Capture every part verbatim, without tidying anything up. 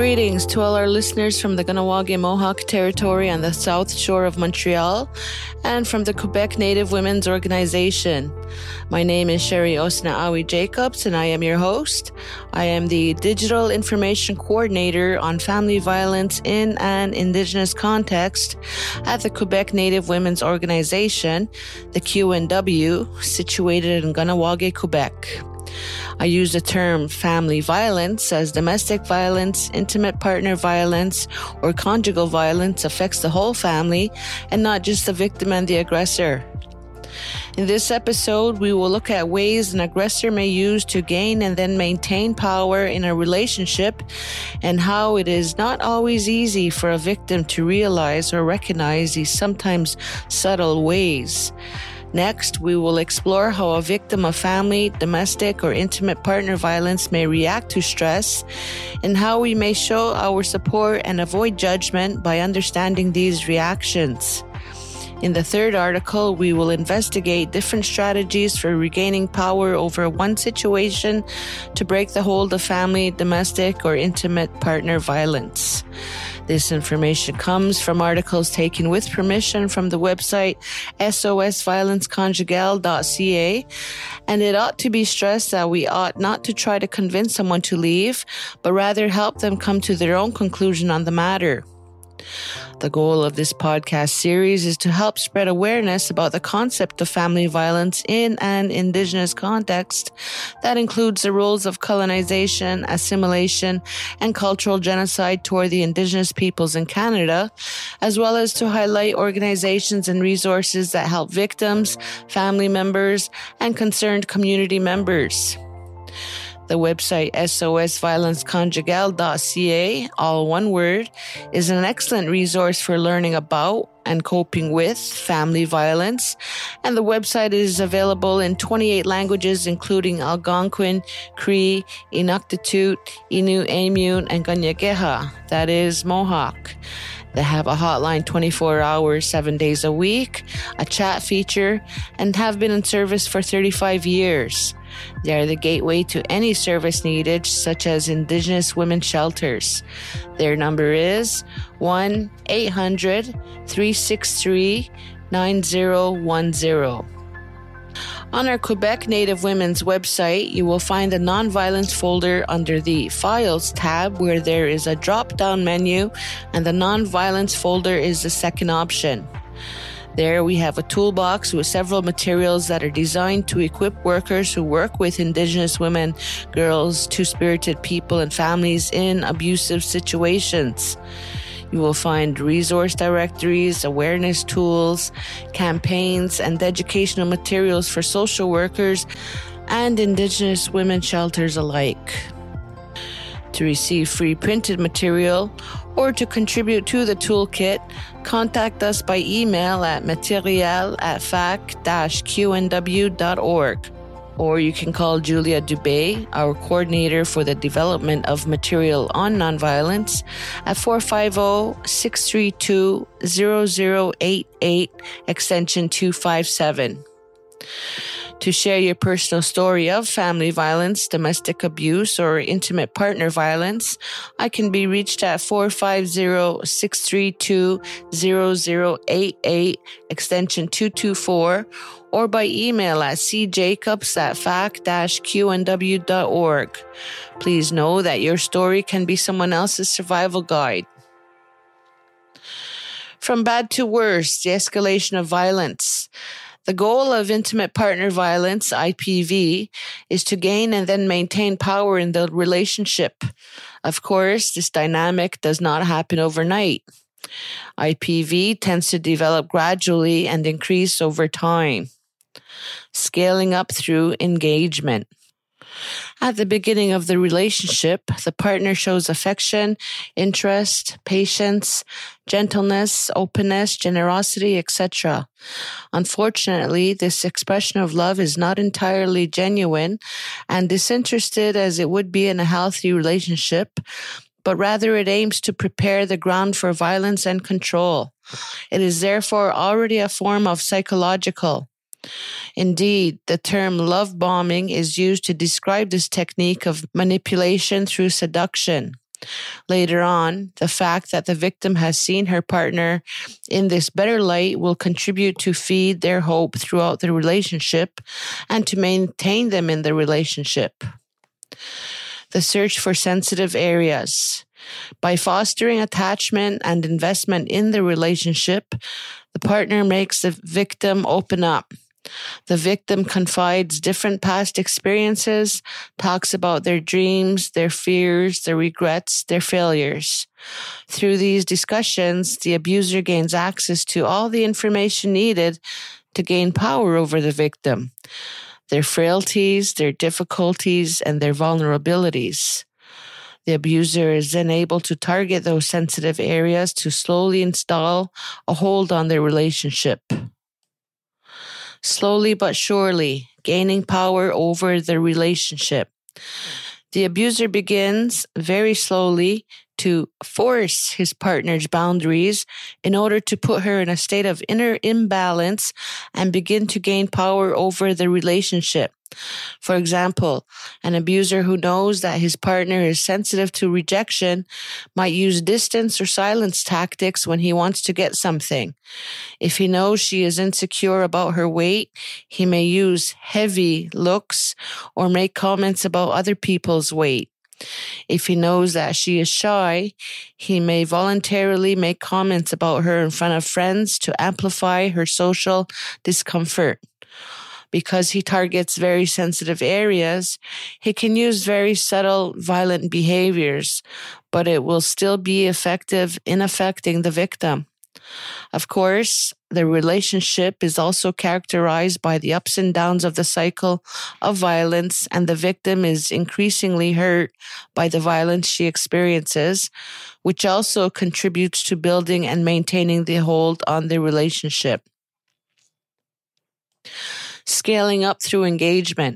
Greetings to all our listeners from the Kahnawake Mohawk territory on the south shore of Montreal and from the Quebec Native Women's Organization. My name is Sherry Osnaawi Jacobs and I am your host. I am the Digital Information Coordinator on Family Violence in an Indigenous Context at the Quebec Native Women's Organization, the Q N W, situated in Kahnawake, Quebec. I use the term family violence as domestic violence, intimate partner violence, or conjugal violence affects the whole family and not just the victim and the aggressor. In this episode, we will look at ways an aggressor may use to gain and then maintain power in a relationship and how it is not always easy for a victim to realize or recognize these sometimes subtle ways. Next, we will explore how a victim of family, domestic, or intimate partner violence may react to stress and how we may show our support and avoid judgment by understanding these reactions. In the third article, we will investigate different strategies for regaining power over one situation to break the hold of family, domestic, or intimate partner violence. This information comes from articles taken with permission from the website S O S violence conjugale dot c a, and it ought to be stressed that we ought not to try to convince someone to leave, but rather help them come to their own conclusion on the matter. The goal of this podcast series is to help spread awareness about the concept of family violence in an Indigenous context that includes the roles of colonization, assimilation, and cultural genocide toward the Indigenous peoples in Canada, as well as to highlight organizations and resources that help victims, family members, and concerned community members. The website S O S violence conjugale dot c a, all one word, is an excellent resource for learning about and coping with family violence, and the website is available in twenty-eight languages including Algonquin, Cree, Inuktitut, Innu, Aimun, and Kanien'kehá:ka, that is Mohawk. They have a hotline twenty-four hours, seven days a week, a chat feature, and have been in service for thirty-five years. They are the gateway to any service needed, such as Indigenous women's shelters. Their number is one eight hundred, three six three, nine zero one zero. On our Quebec Native Women's website, you will find the Nonviolence folder under the Files tab, where there is a drop-down menu, and the Nonviolence folder is the second option. There we have a toolbox with several materials that are designed to equip workers who work with Indigenous women, girls, two-spirited people, and families in abusive situations. You will find resource directories, awareness tools, campaigns, and educational materials for social workers and Indigenous women shelters alike. To receive free printed material or to contribute to the toolkit, contact us by email at material at fac dash q n w dot org. Or you can call Julia Dubé, our coordinator for the development of material on nonviolence, at four five zero, six three two, zero zero eight eight, extension two five seven. To share your personal story of family violence, domestic abuse, or intimate partner violence, I can be reached at four five zero, six three two, zero zero eight eight, extension two two four, or by email at c jacobs at fac dash q n w dot org. Please know that your story can be someone else's survival guide. From bad to worse, the escalation of violence. The goal of intimate partner violence, I P V, is to gain and then maintain power in the relationship. Of course, this dynamic does not happen overnight. I P V tends to develop gradually and increase over time, scaling up through engagement. At the beginning of the relationship, the partner shows affection, interest, patience, gentleness, openness, generosity, et cetera. Unfortunately, this expression of love is not entirely genuine and disinterested as it would be in a healthy relationship, but rather it aims to prepare the ground for violence and control. It is therefore already a form of psychological. Indeed, the term love bombing is used to describe this technique of manipulation through seduction. Later on, the fact that the victim has seen her partner in this better light will contribute to feed their hope throughout the relationship and to maintain them in the relationship. The search for sensitive areas. By fostering attachment and investment in the relationship, the partner makes the victim open up. The victim confides different past experiences, talks about their dreams, their fears, their regrets, their failures. Through these discussions, the abuser gains access to all the information needed to gain power over the victim, their frailties, their difficulties, and their vulnerabilities. The abuser is then able to target those sensitive areas to slowly install a hold on their relationship. Slowly but surely, gaining power over the relationship. The abuser begins very slowly to force his partner's boundaries in order to put her in a state of inner imbalance and begin to gain power over the relationship. For example, an abuser who knows that his partner is sensitive to rejection might use distance or silence tactics when he wants to get something. If he knows she is insecure about her weight, he may use heavy looks or make comments about other people's weight. If he knows that she is shy, he may voluntarily make comments about her in front of friends to amplify her social discomfort. Because he targets very sensitive areas, he can use very subtle, violent behaviors, but it will still be effective in affecting the victim. Of course, the relationship is also characterized by the ups and downs of the cycle of violence, and the victim is increasingly hurt by the violence she experiences, which also contributes to building and maintaining the hold on the relationship. Scaling up through engagement.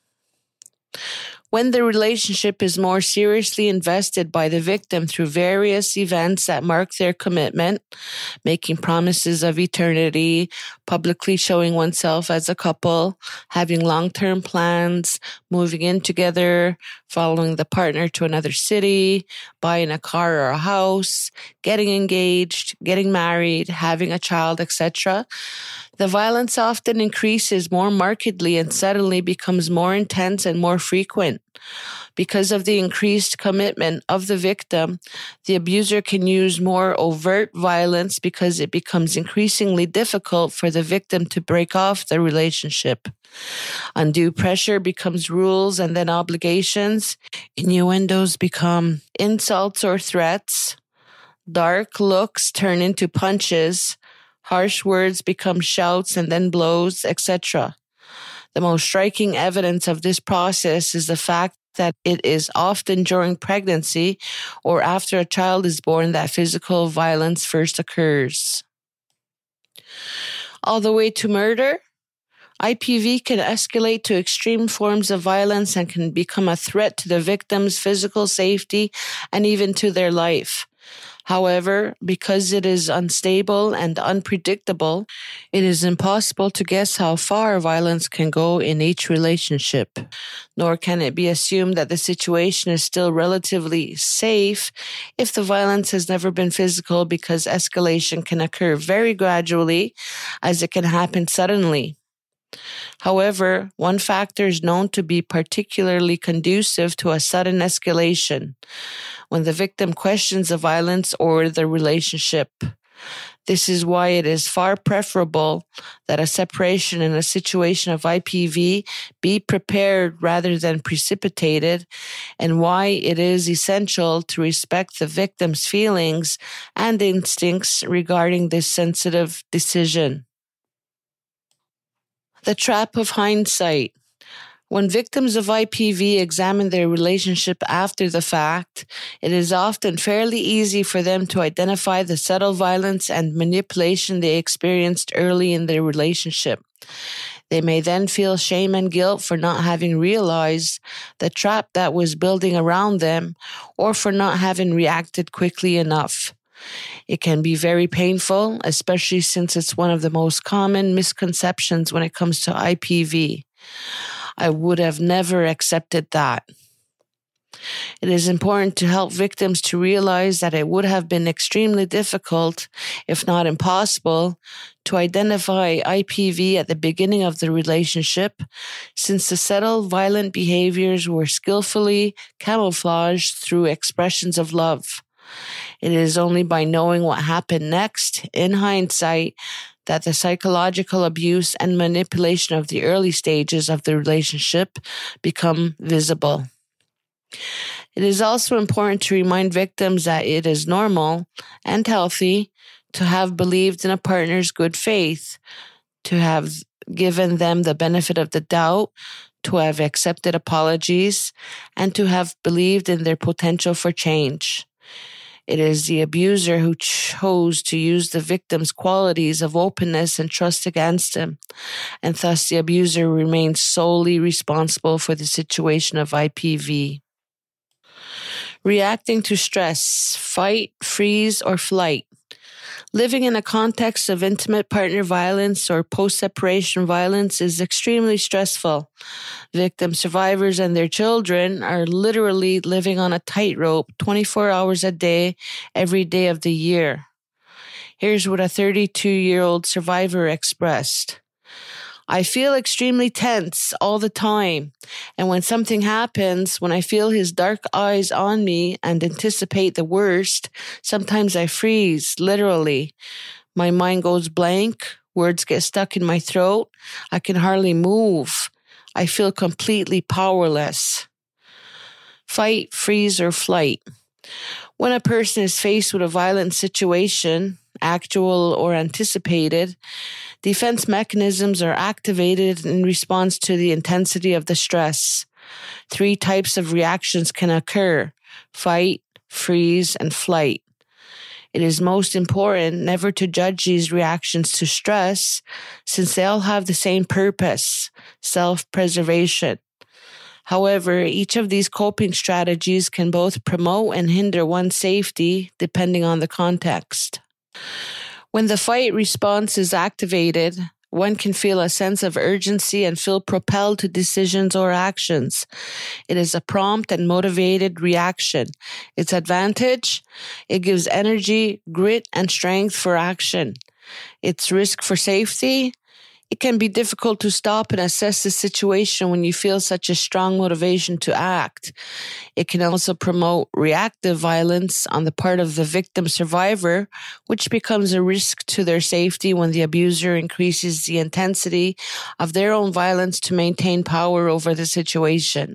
When the relationship is more seriously invested by the victim through various events that mark their commitment, making promises of eternity, publicly showing oneself as a couple, having long-term plans, moving in together, following the partner to another city, buying a car or a house, getting engaged, getting married, having a child, et cetera, the violence often increases more markedly and suddenly becomes more intense and more frequent. Because of the increased commitment of the victim, the abuser can use more overt violence because it becomes increasingly difficult for the victim to break off the relationship. Undue pressure becomes rules and then obligations. Innuendos become insults or threats. Dark looks turn into punches. Harsh words become shouts and then blows, et cetera. The most striking evidence of this process is the fact that it is often during pregnancy or after a child is born that physical violence first occurs. All the way to murder, I P V can escalate to extreme forms of violence and can become a threat to the victim's physical safety and even to their life. However, because it is unstable and unpredictable, it is impossible to guess how far violence can go in each relationship. Nor can it be assumed that the situation is still relatively safe if the violence has never been physical, because escalation can occur very gradually, as it can happen suddenly. However, one factor is known to be particularly conducive to a sudden escalation: when the victim questions the violence or the relationship. This is why it is far preferable that a separation in a situation of I P V be prepared rather than precipitated, and why it is essential to respect the victim's feelings and instincts regarding this sensitive decision. The trap of hindsight. When victims of I P V examine their relationship after the fact, it is often fairly easy for them to identify the subtle violence and manipulation they experienced early in their relationship. They may then feel shame and guilt for not having realized the trap that was building around them, or for not having reacted quickly enough. It can be very painful, especially since it's one of the most common misconceptions when it comes to I P V. I would have never accepted that. It is important to help victims to realize that it would have been extremely difficult, if not impossible, to identify I P V at the beginning of the relationship, since the subtle violent behaviors were skillfully camouflaged through expressions of love. It is only by knowing what happened next, in hindsight, that the psychological abuse and manipulation of the early stages of the relationship become visible. It is also important to remind victims that it is normal and healthy to have believed in a partner's good faith, to have given them the benefit of the doubt, to have accepted apologies, and to have believed in their potential for change. It is the abuser who chose to use the victim's qualities of openness and trust against him, and thus the abuser remains solely responsible for the situation of I P V. Reacting to stress, fight, freeze, or flight. Living in a context of intimate partner violence or post-separation violence is extremely stressful. Victim survivors and their children are literally living on a tightrope twenty-four hours a day, every day of the year. Here's what a thirty-two-year-old survivor expressed. I feel extremely tense all the time, and when something happens, when I feel his dark eyes on me and anticipate the worst, sometimes I freeze, literally. My mind goes blank, words get stuck in my throat, I can hardly move. I feel completely powerless. Fight, freeze, or flight. When a person is faced with a violent situation, actual or anticipated, defense mechanisms are activated in response to the intensity of the stress. Three types of reactions can occur: fight, freeze, and flight. It is most important never to judge these reactions to stress, since they all have the same purpose: self-preservation. However, each of these coping strategies can both promote and hinder one's safety, depending on the context. When the fight response is activated, one can feel a sense of urgency and feel propelled to decisions or actions. It is a prompt and motivated reaction. Its advantage: it gives energy, grit, and strength for action. Its risk for safety: it can be difficult to stop and assess the situation when you feel such a strong motivation to act. It can also promote reactive violence on the part of the victim survivor, which becomes a risk to their safety when the abuser increases the intensity of their own violence to maintain power over the situation.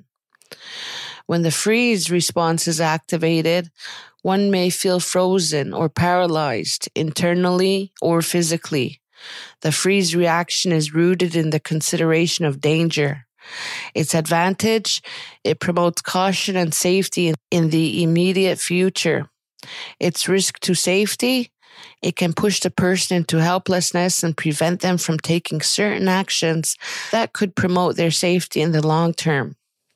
When the freeze response is activated, one may feel frozen or paralyzed internally or physically. The freeze reaction is rooted in the consideration of danger. Its advantage: it promotes caution and safety in the immediate future. Its risk to safety: it can push the person into helplessness and prevent them from taking certain actions that could promote their safety in the long term.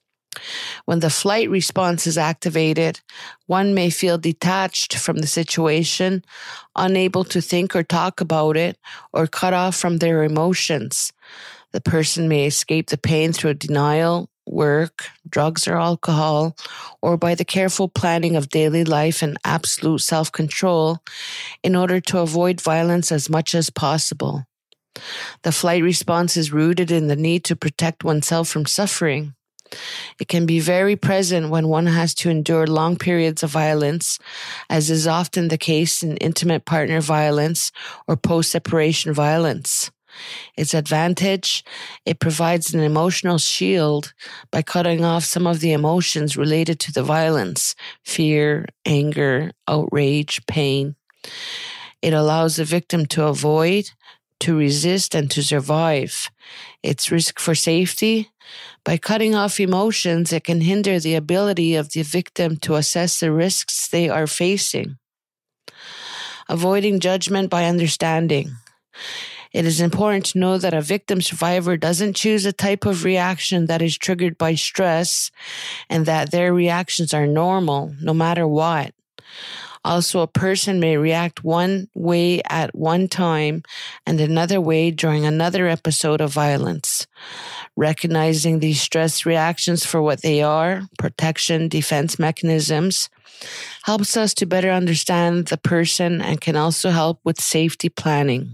When the flight response is activated, one may feel detached from the situation, unable to think or talk about it, or cut off from their emotions. The person may escape the pain through denial, work, drugs or alcohol, or by the careful planning of daily life and absolute self-control in order to avoid violence as much as possible. The flight response is rooted in the need to protect oneself from suffering. It can be very present when one has to endure long periods of violence, as is often the case in intimate partner violence or post-separation violence. Its advantage: it provides an emotional shield by cutting off some of the emotions related to the violence: fear, anger, outrage, pain. It allows the victim to avoid, to resist, and to survive. Its risk for safety: by cutting off emotions, it can hinder the ability of the victim to assess the risks they are facing. Avoiding judgment by understanding. It is important to know that a victim survivor doesn't choose a type of reaction that is triggered by stress, and that their reactions are normal, no matter what. Also, a person may react one way at one time and another way during another episode of violence. Recognizing these stress reactions for what they are, protection, defense mechanisms, helps us to better understand the person and can also help with safety planning.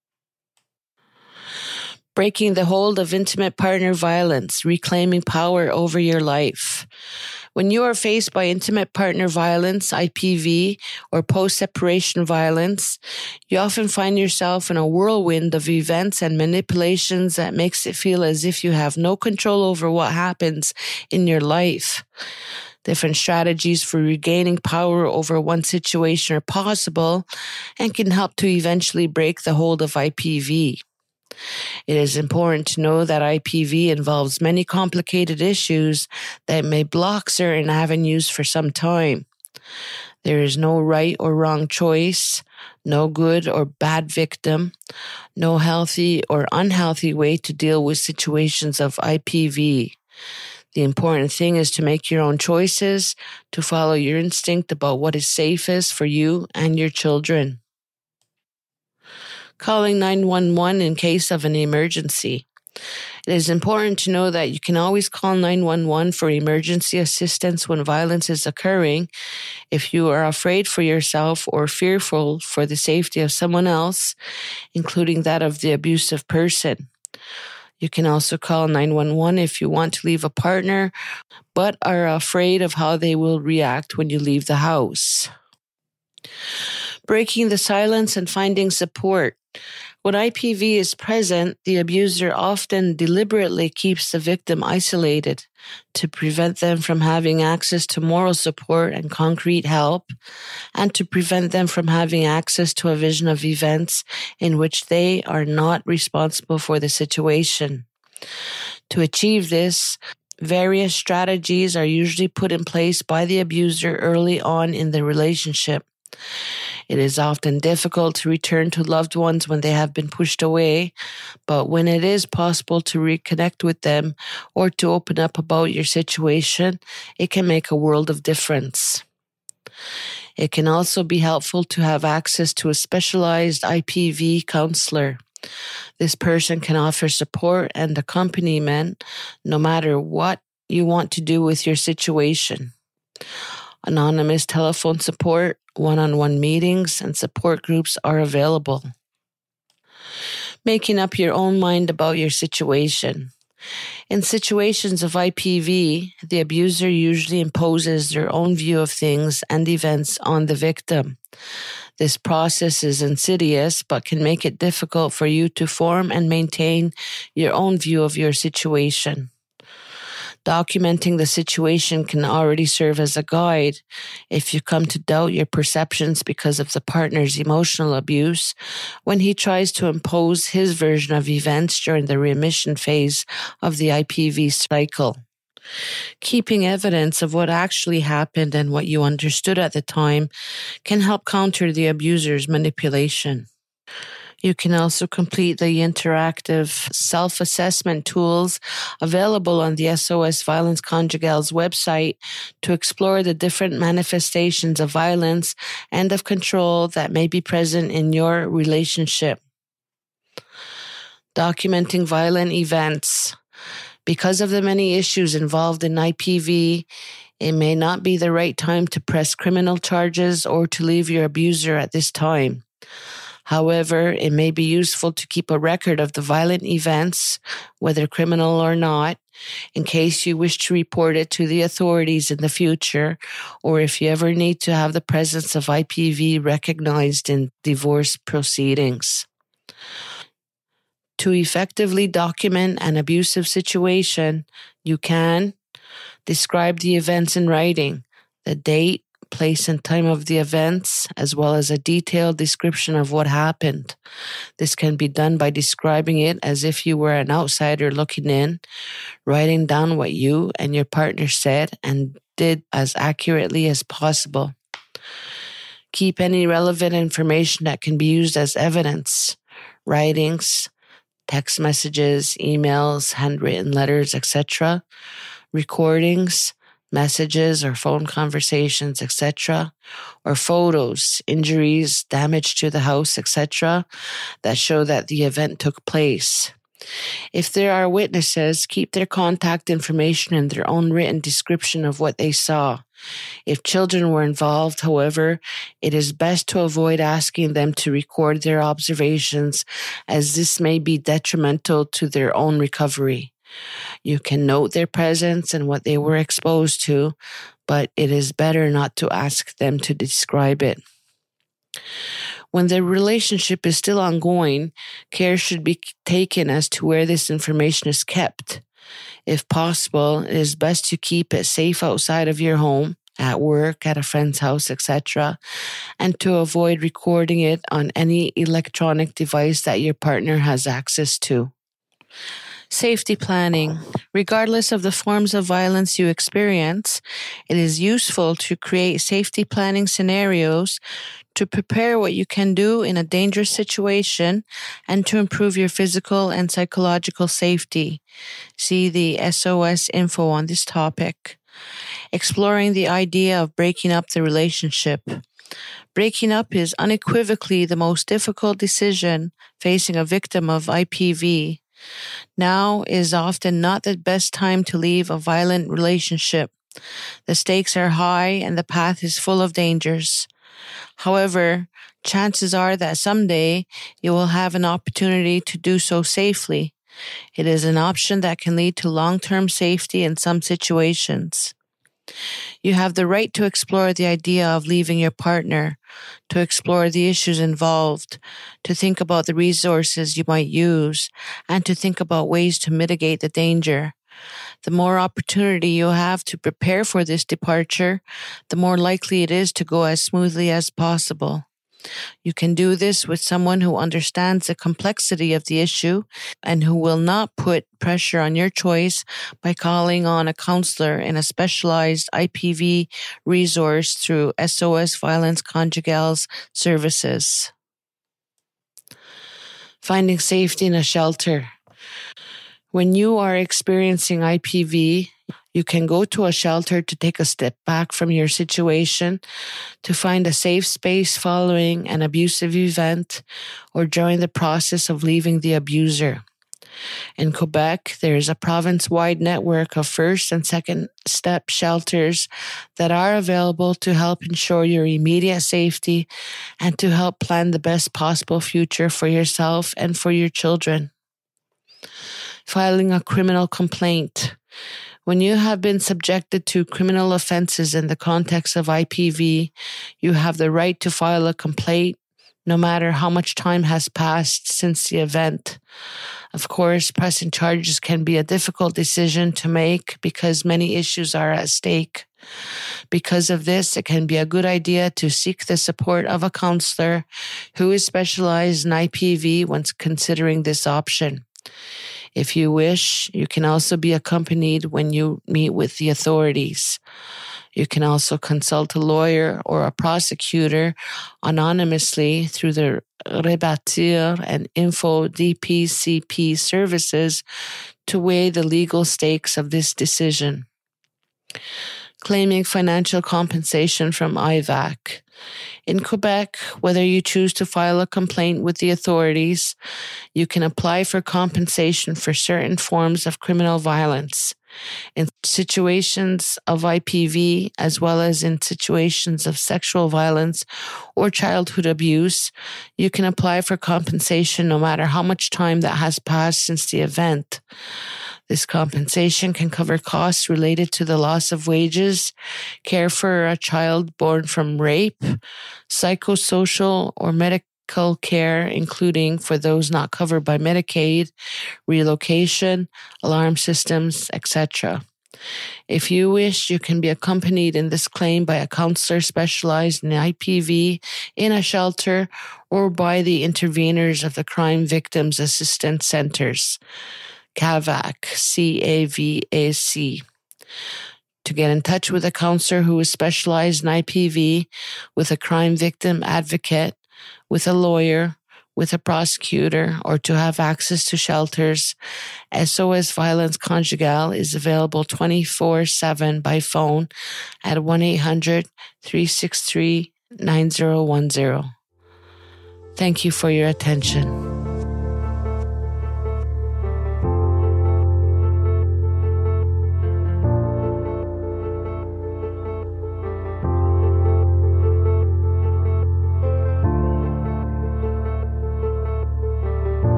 Breaking the hold of intimate partner violence, reclaiming power over your life. When you are faced by intimate partner violence, I P V, or post-separation violence, you often find yourself in a whirlwind of events and manipulations that makes it feel as if you have no control over what happens in your life. Different strategies for regaining power over one situation are possible and can help to eventually break the hold of I P V. It is important to know that I P V involves many complicated issues that may block certain avenues for some time. There is no right or wrong choice, no good or bad victim, no healthy or unhealthy way to deal with situations of I P V. The important thing is to make your own choices, to follow your instinct about what is safest for you and your children. Calling nine one one in case of an emergency. It is important to know that you can always call nine one one for emergency assistance when violence is occurring. If you are afraid for yourself or fearful for the safety of someone else, including that of the abusive person. You can also call nine one one if you want to leave a partner, but are afraid of how they will react when you leave the house. Breaking the silence and finding support. When I P V is present, the abuser often deliberately keeps the victim isolated to prevent them from having access to moral support and concrete help, and to prevent them from having access to a vision of events in which they are not responsible for the situation. To achieve this, various strategies are usually put in place by the abuser early on in the relationship. It is often difficult to return to loved ones when they have been pushed away, but when it is possible to reconnect with them or to open up about your situation, it can make a world of difference. It can also be helpful to have access to a specialized I P V counselor. This person can offer support and accompaniment no matter what you want to do with your situation. Anonymous telephone support, one-on-one meetings, and support groups are available. Making up your own mind about your situation. In situations of I P V, the abuser usually imposes their own view of things and events on the victim. This process is insidious, but can make it difficult for you to form and maintain your own view of your situation. Documenting the situation can already serve as a guide. If you come to doubt your perceptions because of the partner's emotional abuse, when he tries to impose his version of events during the remission phase of the I P V cycle. Keeping evidence of what actually happened and what you understood at the time can help counter the abuser's manipulation. You can also complete the interactive self-assessment tools available on the S O S Violence Conjugale's website to explore the different manifestations of violence and of control that may be present in your relationship. Documenting violent events. Because of the many issues involved in I P V, it may not be the right time to press criminal charges or to leave your abuser at this time. However, it may be useful to keep a record of the violent events, whether criminal or not, in case you wish to report it to the authorities in the future, or if you ever need to have the presence of I P V recognized in divorce proceedings. To effectively document an abusive situation, you can describe the events in writing, the date, place and time of the events, as well as a detailed description of what happened. This can be done by describing it as if you were an outsider looking in, writing down what you and your partner said and did as accurately as possible. Keep any relevant information that can be used as evidence, writings, text messages, emails, handwritten letters, et cetera, recordings, messages or phone conversations, et cetera, or photos, injuries, damage to the house, et cetera, that show that the event took place. If there are witnesses, keep their contact information and their own written description of what they saw. If children were involved, however, it is best to avoid asking them to record their observations, as this may be detrimental to their own recovery. You can note their presence and what they were exposed to, but it is better not to ask them to describe it. When the relationship is still ongoing, care should be taken as to where this information is kept. If possible, it is best to keep it safe outside of your home, at work, at a friend's house, et cetera, and to avoid recording it on any electronic device that your partner has access to. Safety planning. Regardless of the forms of violence you experience, it is useful to create safety planning scenarios to prepare what you can do in a dangerous situation and to improve your physical and psychological safety. See the S O S info on this topic. Exploring the idea of breaking up the relationship. Breaking up is unequivocally the most difficult decision facing a victim of I P V. Now is often not the best time to leave a violent relationship. The stakes are high and the path is full of dangers. However, chances are that someday you will have an opportunity to do so safely. It is an option that can lead to long-term safety in some situations. You have the right to explore the idea of leaving your partner, to explore the issues involved, to think about the resources you might use, and to think about ways to mitigate the danger. The more opportunity you have to prepare for this departure, the more likely it is to go as smoothly as possible. You can do this with someone who understands the complexity of the issue and who will not put pressure on your choice by calling on a counselor in a specialized I P V resource through S O S Violence Conjugals services. Finding safety in a shelter. When you are experiencing I P V, you can go to a shelter to take a step back from your situation, to find a safe space following an abusive event, or during the process of leaving the abuser. In Quebec, there is a province-wide network of first and second step shelters that are available to help ensure your immediate safety and to help plan the best possible future for yourself and for your children. Filing a criminal complaint. When you have been subjected to criminal offenses in the context of I P V, you have the right to file a complaint, no matter how much time has passed since the event. Of course, pressing charges can be a difficult decision to make because many issues are at stake. Because of this, it can be a good idea to seek the support of a counselor who is specialized in I P V when considering this option. If you wish, you can also be accompanied when you meet with the authorities. You can also consult a lawyer or a prosecutor anonymously through the Rebâtir and Info D P C P services to weigh the legal stakes of this decision. Claiming financial compensation from I V A C. In Quebec, whether you choose to file a complaint with the authorities, you can apply for compensation for certain forms of criminal violence. In situations of I P V, as well as in situations of sexual violence or childhood abuse, you can apply for compensation no matter how much time that has passed since the event. This compensation can cover costs related to the loss of wages, care for a child born from rape, psychosocial or medical care, including for those not covered by Medicaid, relocation, alarm systems, et cetera. If you wish, you can be accompanied in this claim by a counselor specialized in I P V in a shelter or by the interveners of the Crime Victims Assistance Centers. C A V A C, C A V A C. To get in touch with a counselor who is specialized in I P V, with a crime victim advocate, with a lawyer, with a prosecutor, or to have access to shelters, S O S Violence Conjugal is available twenty-four seven by phone at one eight hundred, three six three, nine zero one zero. Thank you for your attention.